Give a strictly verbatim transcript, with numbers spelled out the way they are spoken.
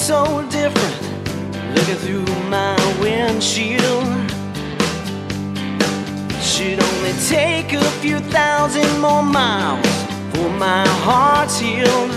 so different looking through my windshield. Should only take a few thousand more miles for my heart's healed.